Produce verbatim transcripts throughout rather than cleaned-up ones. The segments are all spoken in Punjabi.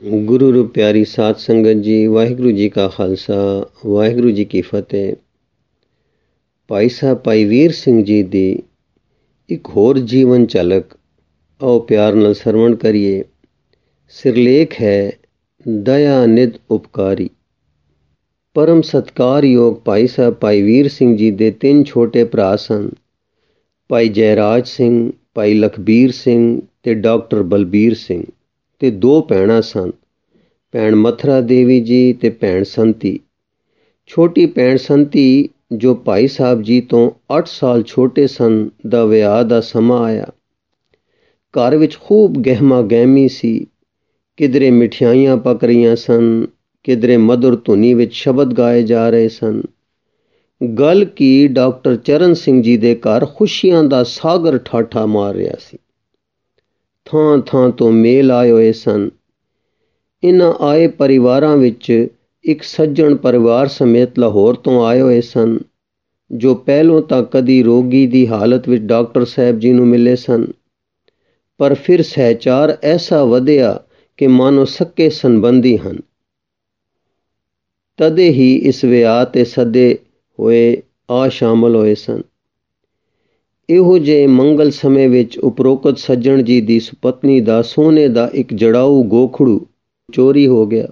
ਗੁਰੂ ਰੂ ਪਿਆਰੀ ਸਾਧ ਸੰਗਤ ਜੀ, ਵਾਹਿਗੁਰੂ ਜੀ ਕਾ ਖਾਲਸਾ, ਵਾਹਿਗੁਰੂ ਜੀ ਕੀ ਫਤਿਹ। ਭਾਈ ਸਾਹਿਬ ਭਾਈ ਵੀਰ ਸਿੰਘ ਜੀ ਦੀ ਇੱਕ ਹੋਰ ਜੀਵਨ ਝਲਕ ਆਓ ਪਿਆਰ ਨਾਲ ਸਰਵਣ ਕਰੀਏ। ਸਿਰਲੇਖ ਹੈ ਦਇਆ ਨਿਧ ਉਪਕਾਰੀ। ਪਰਮ ਸਤਿਕਾਰਯੋਗ ਭਾਈ ਸਾਹਿਬ ਭਾਈ ਵੀਰ ਸਿੰਘ ਜੀ ਦੇ ਤਿੰਨ ਛੋਟੇ ਭਰਾ ਸਨ। ਭਾਈ ਜੈਰਾਜ ਸਿੰਘ, ਭਾਈ ਲਖਬੀਰ ਸਿੰਘ ਤੇ ਡਾਕਟਰ ਬਲਬੀਰ ਸਿੰਘ, ਤੇ ਦੋ ਭੈਣਾਂ ਸਨ, ਭੈਣ ਮਥਰਾ ਦੇਵੀ ਜੀ ਤੇ ਭੈਣ ਸੰਤੀ। ਛੋਟੀ ਭੈਣ ਸੰਤੀ, ਜੋ ਭਾਈ ਸਾਹਿਬ ਜੀ ਤੋਂ ਅੱਠ ਸਾਲ ਛੋਟੇ ਸਨ, ਦਾ ਵਿਆਹ ਦਾ ਸਮਾਂ ਆਇਆ। ਘਰ ਵਿੱਚ ਖੂਬ ਗਹਿਮਾ ਗਹਿਮੀ ਸੀ। ਕਿਧਰੇ ਮਿਠਾਈਆਂ ਪੱਕ ਰਹੀਆਂ ਸਨ, ਕਿਧਰੇ ਮਧੁਰ ਧੁਨੀ ਵਿੱਚ ਸ਼ਬਦ ਗਾਏ ਜਾ ਰਹੇ ਸਨ। ਗੱਲ ਕੀ ਡਾਕਟਰ ਚਰਨ ਸਿੰਘ ਜੀ ਦੇ ਘਰ ਖੁਸ਼ੀਆਂ ਦਾ ਸਾਗਰ ਠਾਠਾ ਮਾਰ ਰਿਹਾ ਸੀ। ਥਾਂ ਥਾਂ ਤੋਂ ਮੇਲ ਆਏ ਹੋਏ ਸਨ। ਇਨ੍ਹਾਂ ਆਏ ਪਰਿਵਾਰਾਂ ਵਿੱਚ ਇੱਕ ਸੱਜਣ ਪਰਿਵਾਰ ਸਮੇਤ ਲਾਹੌਰ ਤੋਂ ਆਏ ਹੋਏ ਸਨ, ਜੋ ਪਹਿਲੋਂ ਤਾਂ ਕਦੀ ਰੋਗੀ ਦੀ ਹਾਲਤ ਵਿੱਚ ਡਾਕਟਰ ਸਾਹਿਬ ਜੀ ਨੂੰ ਮਿਲੇ ਸਨ, ਪਰ ਫਿਰ ਸਹਿਚਾਰ ਐਸਾ ਵਧਿਆ ਕਿ ਮਾਨੋ ਸਕੇ ਸੰਬੰਧੀ ਹਨ। ਤਦੇ ਹੀ ਇਸ ਵਿਆਹ 'ਤੇ ਸੱਦੇ ਹੋਏ ਆ ਸ਼ਾਮਲ ਹੋਏ ਸਨ। ਇਹੋ ਜਿਹੇ ਮੰਗਲ ਸਮੇਂ ਵਿੱਚ ਉਪਰੋਕਤ ਸੱਜਣ ਜੀ ਦੀ ਸੁਪਤਨੀ ਦਾ ਸੋਨੇ ਦਾ ਇੱਕ ਜੜਾਊ ਗੋਖੜੂ ਚੋਰੀ ਹੋ ਗਿਆ।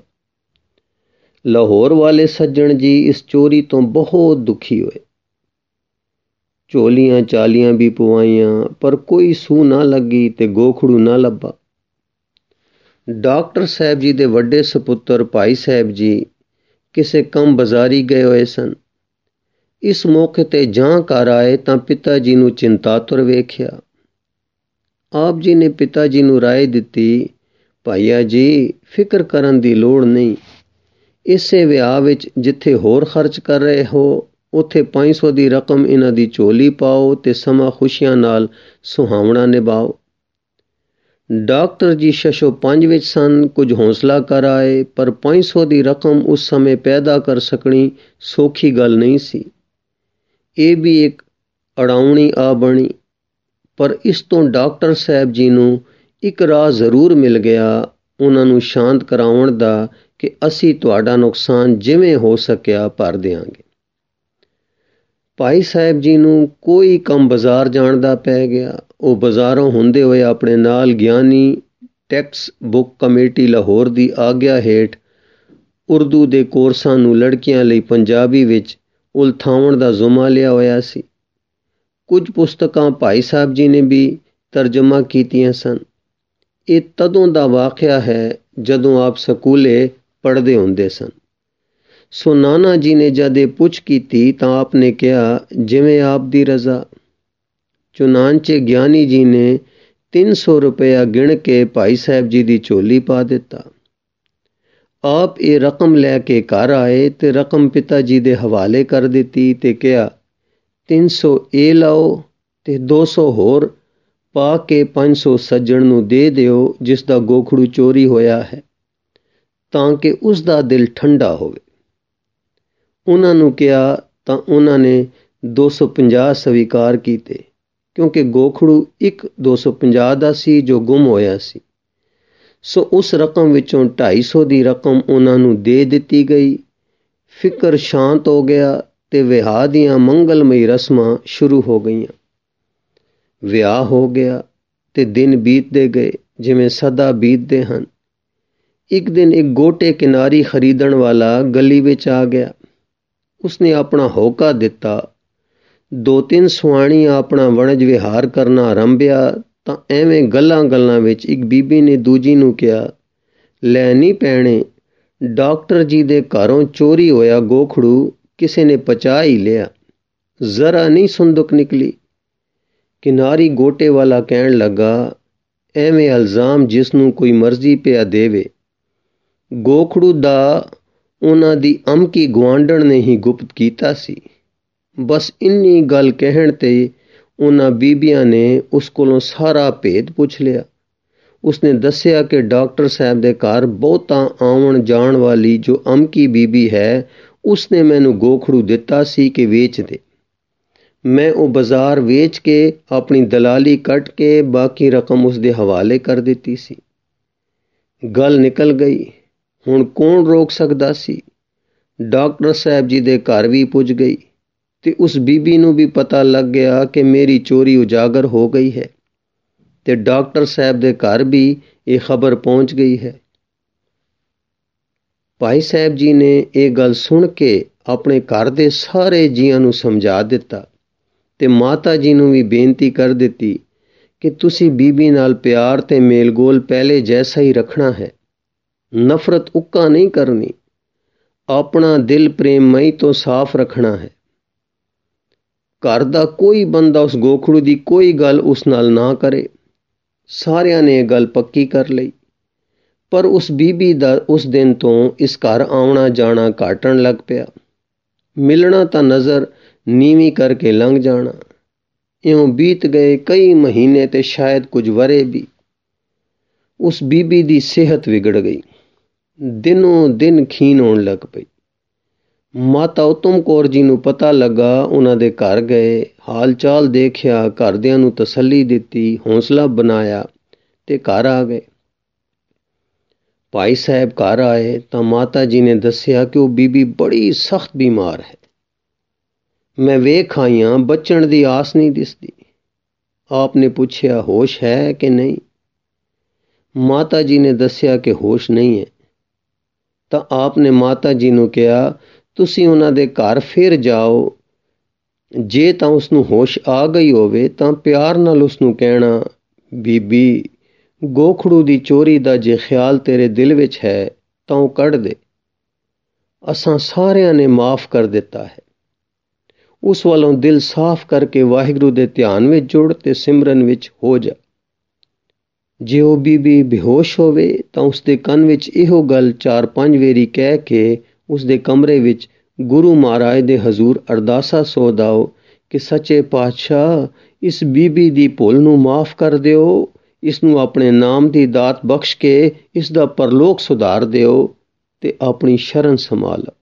ਲਾਹੌਰ ਵਾਲੇ ਸੱਜਣ ਜੀ ਇਸ ਚੋਰੀ ਤੋਂ ਬਹੁਤ ਦੁਖੀ ਹੋਏ। ਝੋਲੀਆਂ ਚਾਲੀਆਂ ਵੀ ਪਵਾਈਆਂ, ਪਰ ਕੋਈ ਸੂਹ ਨਾ ਲੱਗੀ ਤੇ ਗੋਖੜੂ ਨਾ ਲੱਭਾ। ਡਾਕਟਰ ਸਾਹਿਬ ਜੀ ਦੇ ਵੱਡੇ ਸਪੁੱਤਰ ਭਾਈ ਸਾਹਿਬ ਜੀ ਕਿਸੇ ਕੰਮ ਬਾਜ਼ਾਰੀ ਗਏ ਹੋਏ ਸਨ। ਇਸ ਮੌਕੇ 'ਤੇ ਜਾਂ ਘਰ ਆਏ ਤਾਂ ਪਿਤਾ ਜੀ ਨੂੰ ਚਿੰਤਾਤੁਰ ਵੇਖਿਆ। ਆਪ ਜੀ ਨੇ ਪਿਤਾ ਜੀ ਨੂੰ ਰਾਏ ਦਿੱਤੀ, ਭਾਈਆ ਜੀ, ਫਿਕਰ ਕਰਨ ਦੀ ਲੋੜ ਨਹੀਂ। ਇਸੇ ਵਿਆਹ ਵਿੱਚ ਜਿੱਥੇ ਹੋਰ ਖਰਚ ਕਰ ਰਹੇ ਹੋ, ਉੱਥੇ ਪੰਜ ਸੌ ਦੀ ਰਕਮ ਇਹਨਾਂ ਦੀ ਝੋਲੀ ਪਾਓ ਤੇ ਸਮਾਂ ਖੁਸ਼ੀਆਂ ਨਾਲ ਸੁਹਾਵਣਾ ਨਿਭਾਓ। ਡਾਕਟਰ ਜੀ ਛਸ਼ੋ ਪੰਜ ਵਿੱਚ ਸਨ, ਕੁਝ ਹੌਸਲਾ ਕਰ ਆਏ, ਪਰ ਪੰਜ ਸੌ ਦੀ ਰਕਮ ਉਸ ਸਮੇਂ ਪੈਦਾ ਕਰ ਸਕਣੀ ਸੌਖੀ ਗੱਲ ਨਹੀਂ ਸੀ। ਇਹ ਵੀ ਇੱਕ ਅੜਾਉਣੀ ਆ ਬਣੀ। ਪਰ ਇਸ ਤੋਂ ਡਾਕਟਰ ਸਾਹਿਬ ਜੀ ਨੂੰ ਇੱਕ ਰਾਹ ਜ਼ਰੂਰ ਮਿਲ ਗਿਆ, ਉਹਨਾਂ ਨੂੰ ਸ਼ਾਂਤ ਕਰਾਉਣ ਦਾ, ਕਿ ਅਸੀਂ ਤੁਹਾਡਾ ਨੁਕਸਾਨ ਜਿਵੇਂ ਹੋ ਸਕਿਆ ਭਰ ਦਿਆਂਗੇ। ਭਾਈ ਸਾਹਿਬ ਜੀ ਨੂੰ ਕੋਈ ਕੰਮ ਬਾਜ਼ਾਰ ਜਾਣ ਦਾ ਪੈ ਗਿਆ। ਉਹ ਬਾਜ਼ਾਰੋਂ ਹੁੰਦੇ ਹੋਏ ਆਪਣੇ ਨਾਲ Giani text book committee Lahore ਦੀ ਆਗਿਆ ਹੇਠ ਉਰਦੂ ਦੇ ਕੋਰਸਾਂ ਨੂੰ ਲੜਕੀਆਂ ਲਈ ਪੰਜਾਬੀ ਵਿੱਚ ਉਲਥਾਉਣ ਦਾ ਜ਼ੁਮਾ ਲਿਆ ਹੋਇਆ ਸੀ। ਕੁਝ ਪੁਸਤਕਾਂ ਭਾਈ ਸਾਹਿਬ ਜੀ ਨੇ ਵੀ ਤਰਜਮਾ ਕੀਤੀਆਂ ਸਨ। ਇਹ ਤਦੋਂ ਦਾ ਵਾਕਿਆ ਹੈ ਜਦੋਂ ਆਪ ਸਕੂਲੇ ਪੜ੍ਹਦੇ ਹੁੰਦੇ ਸਨ। ਸੋ ਨਾਨਾ ਜੀ ਨੇ ਜਦ ਇਹ ਪੁੱਛ ਕੀਤੀ ਤਾਂ ਆਪ ਨੇ ਕਿਹਾ, ਜਿਵੇਂ ਆਪ ਦੀ ਰਜ਼ਾ। ਚੁਨਾਂਚੇ ਗਿਆਨੀ ਜੀ ਨੇ ਤਿੰਨ ਸੌ ਰੁਪਇਆ ਗਿਣ ਕੇ ਭਾਈ ਸਾਹਿਬ ਜੀ ਦੀ ਝੋਲੀ ਪਾ ਦਿੱਤਾ। ਆਪ ਇਹ ਰਕਮ ਲੈ ਕੇ ਘਰ ਆਏ ਤੇ ਰਕਮ ਪਿਤਾ ਜੀ ਦੇ ਹਵਾਲੇ ਕਰ ਦਿੱਤੀ ਤੇ ਕਿਹਾ, ਤਿੰਨ ਸੌ ਇਹ ਲਾਓ ਤੇ ਦੋ ਸੌ ਹੋਰ ਪਾ ਕੇ ਪੰਜ ਸੌ ਸੱਜਣ ਨੂੰ ਦੇ ਦਿਓ ਜਿਸ ਦਾ ਗੋਖੜੂ ਚੋਰੀ ਹੋਇਆ ਹੈ, ਤਾਂ ਕਿ ਉਸ ਦਾ ਦਿਲ ਠੰਡਾ ਹੋਵੇ। ਉਹਨਾਂ ਨੂੰ ਕਿਹਾ ਤਾਂ ਉਹਨਾਂ ਨੇ ਦੋ ਸੌ ਪੰਜਾਹ ਸਵੀਕਾਰ ਕੀਤੇ, ਕਿਉਂਕਿ ਗੋਖੜੂ ਇੱਕ ਦੋ ਸੌ ਪੰਜਾਹ ਦਾ ਸੀ ਜੋ ਗੁੰਮ ਹੋਇਆ ਸੀ। ਸੋ ਉਸ ਰਕਮ ਵਿੱਚੋਂ ਢਾਈ ਸੌ ਦੀ ਰਕਮ ਉਹਨਾਂ ਨੂੰ ਦੇ ਦਿੱਤੀ ਗਈ। ਫਿਕਰ ਸ਼ਾਂਤ ਹੋ ਗਿਆ ਤੇ ਵਿਆਹ ਦੀਆਂ ਮੰਗਲਮਈ ਰਸਮਾਂ ਸ਼ੁਰੂ ਹੋ ਗਈਆਂ। ਵਿਆਹ ਹੋ ਗਿਆ ਤੇ ਦਿਨ ਬੀਤਦੇ ਗਏ ਜਿਵੇਂ ਸਦਾ ਬੀਤਦੇ ਹਨ। ਇੱਕ ਦਿਨ ਇੱਕ ਗੋਟੇ ਕਿਨਾਰੀ ਖਰੀਦਣ ਵਾਲਾ ਗਲੀ ਵਿੱਚ ਆ ਗਿਆ। ਉਸਨੇ ਆਪਣਾ ਹੋਕਾ ਦਿੱਤਾ। ਦੋ ਤਿੰਨ ਸੁਆਣੀਆਂ ਆਪਣਾ ਵਣਜ ਵਿਹਾਰ ਕਰਨਾ ਆਰੰਭਿਆ ਤਾਂ ਐਵੇਂ ਗੱਲਾਂ ਗੱਲਾਂ ਵਿੱਚ ਇੱਕ ਬੀਬੀ ਨੇ ਦੂਜੀ ਨੂੰ ਕਿਹਾ, ਲੈ ਨੀ ਭੈਣੇ, ਡਾਕਟਰ ਜੀ ਦੇ ਘਰੋਂ ਚੋਰੀ ਹੋਇਆ ਗੋਖੜੂ ਕਿਸੇ ਨੇ ਪਚਾ ਹੀ ਲਿਆ, ਜ਼ਰਾ ਨਹੀਂ ਸੁੰਦਕ ਨਿਕਲੀ। ਕਿਨਾਰੀ ਗੋਟੇ ਵਾਲਾ ਕਹਿਣ ਲੱਗਾ, ਐਵੇਂ ਇਲਜ਼ਾਮ ਜਿਸ ਨੂੰ ਕੋਈ ਮਰਜ਼ੀ ਪਿਆ ਦੇਵੇ। ਗੋਖੜੂ ਦਾ ਉਹਨਾਂ ਦੀ ਅਮਕੀ ਗੁਆਂਢਣ ਨੇ ਹੀ ਗੁਪਤ ਕੀਤਾ ਸੀ। ਬਸ ਇੰਨੀ ਗੱਲ ਕਹਿਣ 'ਤੇ ਉਹਨਾਂ ਬੀਬੀਆਂ ਨੇ ਉਸ ਕੋਲੋਂ ਸਾਰਾ ਭੇਦ ਪੁੱਛ ਲਿਆ। ਉਸਨੇ ਦੱਸਿਆ ਕਿ ਡਾਕਟਰ ਸਾਹਿਬ ਦੇ ਘਰ ਬਹੁਤਾ ਆਉਣ ਜਾਣ ਵਾਲੀ ਜੋ ਅਮਕੀ ਬੀਬੀ ਹੈ, ਉਸਨੇ ਮੈਨੂੰ ਗੋਖੜੂ ਦਿੱਤਾ ਸੀ ਕਿ ਵੇਚ ਦੇ। ਮੈਂ ਉਹ ਬਾਜ਼ਾਰ ਵੇਚ ਕੇ ਆਪਣੀ ਦਲਾਲੀ ਕੱਟ ਕੇ ਬਾਕੀ ਰਕਮ ਉਸਦੇ ਹਵਾਲੇ ਕਰ ਦਿੱਤੀ ਸੀ। ਗੱਲ ਨਿਕਲ ਗਈ। ਹੁਣ ਕੌਣ ਰੋਕ ਸਕਦਾ ਸੀ। ਡਾਕਟਰ ਸਾਹਿਬ ਜੀ ਦੇ ਘਰ ਵੀ ਪੁੱਜ ਗਈ ਤੇ ਉਸ ਬੀਬੀ ਨੂੰ ਵੀ ਪਤਾ ਲੱਗ ਗਿਆ ਕਿ ਮੇਰੀ ਚੋਰੀ ਉਜਾਗਰ ਹੋ ਗਈ ਹੈ ਤੇ ਡਾਕਟਰ ਸਾਹਿਬ ਦੇ ਘਰ ਵੀ ਇਹ ਖਬਰ ਪਹੁੰਚ ਗਈ ਹੈ। ਭਾਈ ਸਾਹਿਬ ਜੀ ਨੇ ਇਹ ਗੱਲ ਸੁਣ ਕੇ ਆਪਣੇ ਘਰ ਦੇ ਸਾਰੇ ਜੀਆਂ ਨੂੰ ਸਮਝਾ ਦਿੱਤਾ ਤੇ ਮਾਤਾ ਜੀ ਨੂੰ ਵੀ ਬੇਨਤੀ ਕਰ ਦਿੱਤੀ ਕਿ ਤੁਸੀਂ ਬੀਬੀ ਨਾਲ ਪਿਆਰ ਤੇ ਮੇਲਗੋਲ ਪਹਿਲੇ ਜੈਸਾ ਹੀ ਰੱਖਣਾ ਹੈ, ਨਫ਼ਰਤ ਉੱਕਾ ਨਹੀਂ ਕਰਨੀ, ਆਪਣਾ ਦਿਲ ਪ੍ਰੇਮਮਈ ਤੋਂ ਸਾਫ਼ ਰੱਖਣਾ ਹੈ। ਘਰ ਦਾ ਕੋਈ ਬੰਦਾ ਉਸ ਗੋਖੜੂ ਦੀ ਕੋਈ ਗੱਲ ਉਸ ਨਾਲ ਨਾ ਕਰੇ। ਸਾਰਿਆਂ ਨੇ ਇਹ ਗੱਲ ਪੱਕੀ ਕਰ ਲਈ। ਪਰ ਉਸ ਬੀਬੀ ਦਾ ਉਸ ਦਿਨ ਤੋਂ ਇਸ ਘਰ ਆਉਣਾ ਜਾਣਾ ਘਟਣ ਲੱਗ ਪਿਆ। ਮਿਲਣਾ ਤਾਂ ਨਜ਼ਰ ਨੀਵੀਂ ਕਰਕੇ ਲੰਘ ਜਾਣਾ। ਇਉਂ ਬੀਤ ਗਏ ਕਈ ਮਹੀਨੇ ਤੇ ਸ਼ਾਇਦ ਕੁਝ ਵਰੇ ਵੀ। ਉਸ ਬੀਬੀ ਦੀ ਸਿਹਤ ਵਿਗੜ ਗਈ, ਦਿਨੋਂ ਦਿਨ ਖੀਨ ਹੋਣ ਲੱਗ ਪਈ। ਮਾਤਾ ਉਤਮ ਕੌਰ ਜੀ ਨੂੰ ਪਤਾ ਲੱਗਾ, ਉਹਨਾਂ ਦੇ ਘਰ ਗਏ, ਹਾਲ ਚਾਲ ਦੇਖਿਆ, ਘਰਦਿਆਂ ਨੂੰ ਤਸੱਲੀ ਦਿੱਤੀ, ਹੌਸਲਾ ਬਣਾਇਆ ਤੇ ਘਰ ਆ ਗਏ। ਭਾਈ ਸਾਹਿਬ ਘਰ ਆਏ ਤਾਂ ਮਾਤਾ ਜੀ ਨੇ ਦੱਸਿਆ ਕਿ ਉਹ ਬੀਬੀ ਬੜੀ ਸਖਤ ਬਿਮਾਰ ਹੈ। ਮੈਂ ਵੇਖ ਆਈਆਂ, ਬਚਣ ਦੀ ਆਸ ਨਹੀਂ ਦਿਸਦੀ। ਆਪ ਨੇ ਪੁੱਛਿਆ ਹੋਸ਼ ਹੈ ਕਿ ਨਹੀਂ। ਮਾਤਾ ਜੀ ਨੇ ਦੱਸਿਆ ਕਿ ਹੋਸ਼ ਨਹੀਂ ਹੈ। ਤਾਂ ਆਪ ਨੇ ਮਾਤਾ ਜੀ ਨੂੰ ਕਿਹਾ, ਤੁਸੀਂ ਉਹਨਾਂ ਦੇ ਘਰ ਫਿਰ ਜਾਓ, ਜੇ ਤਾਂ ਉਸਨੂੰ ਹੋਸ਼ ਆ ਗਈ ਹੋਵੇ ਤਾਂ ਪਿਆਰ ਨਾਲ ਉਸਨੂੰ ਕਹਿਣਾ, ਬੀਬੀ ਗੋਖੜੂ ਦੀ ਚੋਰੀ ਦਾ ਜੇ ਖਿਆਲ ਤੇਰੇ ਦਿਲ ਵਿੱਚ ਹੈ ਤਾਂ ਉਹ ਕੱਢ ਦੇ, ਅਸਾਂ ਸਾਰਿਆਂ ਨੇ ਮਾਫ ਕਰ ਦਿੱਤਾ ਹੈ। ਉਸ ਵੱਲੋਂ ਦਿਲ ਸਾਫ਼ ਕਰਕੇ ਵਾਹਿਗੁਰੂ ਦੇ ਧਿਆਨ ਵਿੱਚ ਜੁੜ ਤੇ ਸਿਮਰਨ ਵਿੱਚ ਹੋ ਜਾ। ਜੇ ਉਹ ਬੀਬੀ ਬੇਹੋਸ਼ ਹੋਵੇ ਤਾਂ ਉਸਦੇ ਕੰਨ ਵਿੱਚ ਇਹੋ ਗੱਲ ਚਾਰ ਪੰਜ ਵੇਰੀ ਕਹਿ ਕੇ ਉਸਦੇ ਕਮਰੇ ਵਿੱਚ ਗੁਰੂ ਮਹਾਰਾਜ ਦੇ ਹਜ਼ੂਰ ਅਰਦਾਸਾ ਸੋ ਦਾਓ ਕਿ ਸੱਚੇ ਪਾਤਸ਼ਾਹ ਇਸ ਬੀਬੀ ਦੀ ਭੁੱਲ ਨੂੰ ਮਾਫ ਕਰ ਦਿਓ, ਇਸ ਨੂੰ ਆਪਣੇ ਨਾਮ ਦੀ ਦਾਤ ਬਖਸ਼ ਕੇ ਇਸ ਦਾ ਪਰਲੋਕ ਸੁਧਾਰ ਦਿਓ ਤੇ ਆਪਣੀ ਸ਼ਰਨ ਸੰਭਾਲੋ।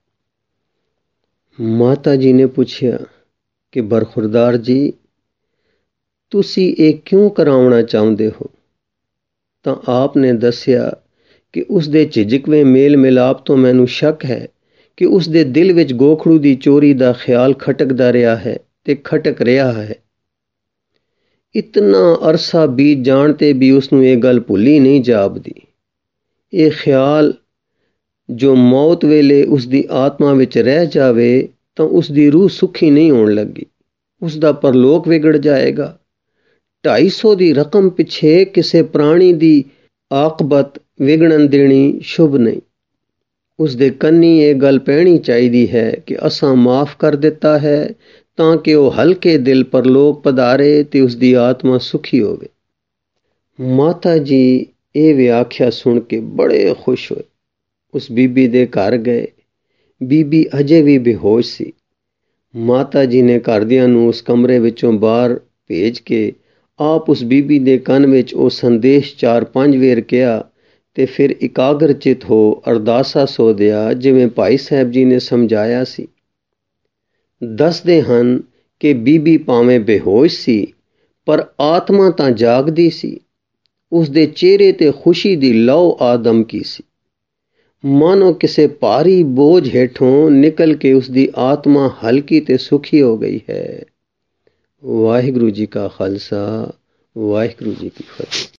ਮਾਤਾ ਜੀ ਨੇ ਪੁੱਛਿਆ ਕਿ ਬਰਖੁਰਦਾਰ ਜੀ, ਤੁਸੀਂ ਇਹ ਕਿਉਂ ਕਰਾਉਣਾ ਚਾਹੁੰਦੇ ਹੋ? ਤਾਂ ਆਪ ਨੇ ਦੱਸਿਆ ਕਿ ਉਸ ਦੇ ਝਿਜਕਵੇਂ ਮੇਲ ਮਿਲਾਪ ਤੋਂ ਮੈਨੂੰ ਸ਼ੱਕ ਹੈ ਕਿ ਉਸ ਦੇ ਦਿਲ ਵਿੱਚ ਗੋਖੜੂ ਦੀ ਚੋਰੀ ਦਾ ਖਿਆਲ ਖਟਕਦਾ ਰਿਹਾ ਹੈ ਤੇ ਖਟਕ ਰਿਹਾ ਹੈ। ਇਤਨਾ ਅਰਸਾ ਬੀਤ ਜਾਣ ਤੇ ਵੀ ਉਸਨੂੰ ਇਹ ਗੱਲ ਭੁੱਲੀ ਨਹੀਂ ਜਾਪਦੀ। ਇਹ ਖਿਆਲ ਜੋ ਮੌਤ ਵੇਲੇ ਉਸ ਦੀ ਆਤਮਾ ਵਿੱਚ ਰਹਿ ਜਾਵੇ ਤਾਂ ਉਸ ਦੀ ਰੂਹ ਸੁਖੀ ਨਹੀਂ ਹੋਣ ਲੱਗੀ, ਉਸ ਦਾ ਪਰਲੋਕ ਵਿਗੜ ਜਾਏਗਾ। ਢਾਈ ਸੌ ਦੀ ਰਕਮ ਪਿੱਛੇ ਕਿਸੇ ਪ੍ਰਾਣੀ ਦੀ ਆਕਬਤ ਵਿਗੜਨ ਦੇਣੀ ਸ਼ੁਭ ਨਹੀਂ। ਉਸ ਦੇ ਕੰਨੀ ਇਹ ਗੱਲ ਪੈਣੀ ਚਾਹੀਦੀ ਹੈ ਕਿ ਅਸਾਂ ਮਾਫ ਕਰ ਦਿੱਤਾ ਹੈ ਤਾਂ ਕਿ ਉਹ ਹਲਕੇ ਦਿਲ ਪਰਲੋਕ ਪਧਾਰੇ ਤੇ ਉਸ ਦੀ ਆਤਮਾ ਸੁਖੀ ਹੋਵੇ। ਮਾਤਾ ਜੀ ਇਹ ਵਿਆਖਿਆ ਸੁਣ ਕੇ ਬੜੇ ਖੁਸ਼ ਹੋਏ। ਉਸ ਬੀਬੀ ਦੇ ਘਰ ਗਏ। ਬੀਬੀ ਅਜੇ ਵੀ ਬੇਹੋਸ਼ ਸੀ। ਮਾਤਾ ਜੀ ਨੇ ਘਰਦਿਆਂ ਨੂੰ ਉਸ ਕਮਰੇ ਵਿੱਚੋਂ ਬਾਹਰ ਭੇਜ ਕੇ ਆਪ ਉਸ ਬੀਬੀ ਦੇ ਕੰਨ ਵਿੱਚ ਉਹ ਸੰਦੇਸ਼ ਚਾਰ ਪੰਜ ਵੇਰ ਕਿਹਾ ਤੇ ਫਿਰ ਇਕਾਗਰ ਚਿਤ ਹੋ ਅਰਦਾਸਾ ਸੋਧਿਆ ਜਿਵੇਂ ਭਾਈ ਸਾਹਿਬ ਜੀ ਨੇ ਸਮਝਾਇਆ ਸੀ। ਦੱਸਦੇ ਹਨ ਕਿ ਬੀਬੀ ਭਾਵੇਂ ਬੇਹੋਸ਼ ਸੀ ਪਰ ਆਤਮਾ ਤਾਂ ਜਾਗਦੀ ਸੀ। ਉਸ ਦੇ ਚਿਹਰੇ ਤੇ ਖੁਸ਼ੀ ਦੀ ਲਓ ਆ ਦਮਕੀ ਸੀ, ਮਾਨੋ ਕਿਸੇ ਭਾਰੀ ਬੋਝ ਹੇਠੋਂ ਨਿਕਲ ਕੇ ਉਸ ਦੀ ਆਤਮਾ ਹਲਕੀ ਤੇ ਸੁਖੀ ਹੋ ਗਈ ਹੈ। ਵਾਹਿਗੁਰੂ ਜੀ ਕਾ ਖਾਲਸਾ, ਵਾਹਿਗੁਰੂ ਜੀ ਕੀ ਫਤਿਹ।